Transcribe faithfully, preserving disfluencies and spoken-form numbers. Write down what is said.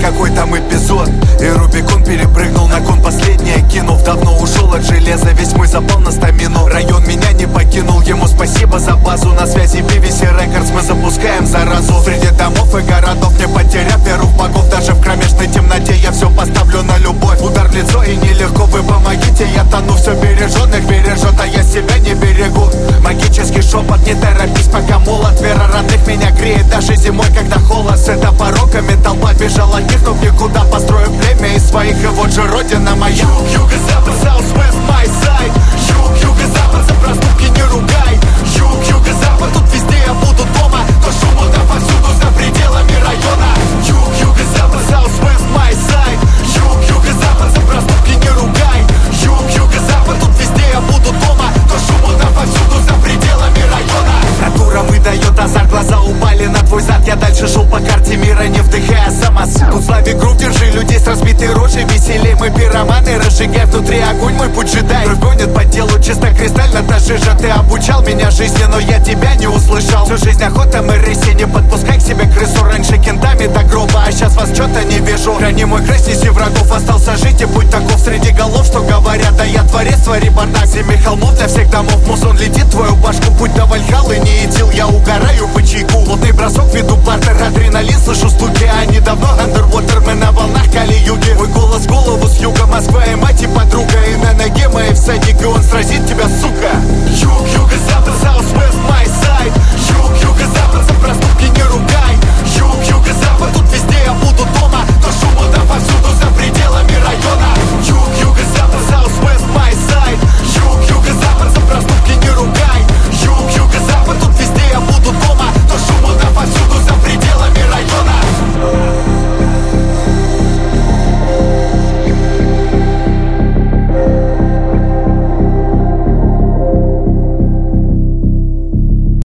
какой там эпизод, и Рубикон перепрыгнул на кон последнее кинув. Давно ушел от железа, весь мой запал на стамину. Район меня не покинул, ему спасибо за базу. На связи би ви си Records, мы запускаем заразу. Среди домов и городов, не потеряв веру в богов. Даже в кромешной темноте я все поставлю на любовь. Удар в лицо и нелегко, вы помогите, я тону. Все береженных бережет, а я себя не берегу. Магический шепот, не торопись, пока молод. Вера родных меня греет даже зимой, когда холод. С это пороками толпа бежала, них, но никуда. Построив племя из своих, и вот же родина моя. Юг, юго-запад, south-west, my side. Юг, юго-запад, за проступки не ругай. Юг, юго-запад, тут везде я буду дома. Но шум удар повсюду, за пределами района. Юг, юго-запад, south-west, my side. Юг, юго-запад, за проступки не ругай. Юг, юго-запад, тут везде я буду дома. Но шум удар повсюду, за пределами района. Натура выдает азарт, глаза упали на твой зад. Я дальше шел по карте мира, не вдыхая самосуд. Тут слави грув, держи людей с разбитой рожей. Веселей мы пироманы, разжигай внутри огонь, мой путь джедай. Кровь гонит по телу чисто кристально, та жижа. Ты обучал меня жизни, но я тебя не услышал. Всю жизнь охота, мы рыси, не подпускай к себе крысу. Раньше кентами до гроба, а сейчас вас что-то не вижу. Храни мой край, снеси врагов, остался жить и будь таков. Среди голов, что говорят, да я творец, твори бардак. Зими холмов для всех домов, мусон летит в твою башку. Путь до Вальхаллы не идти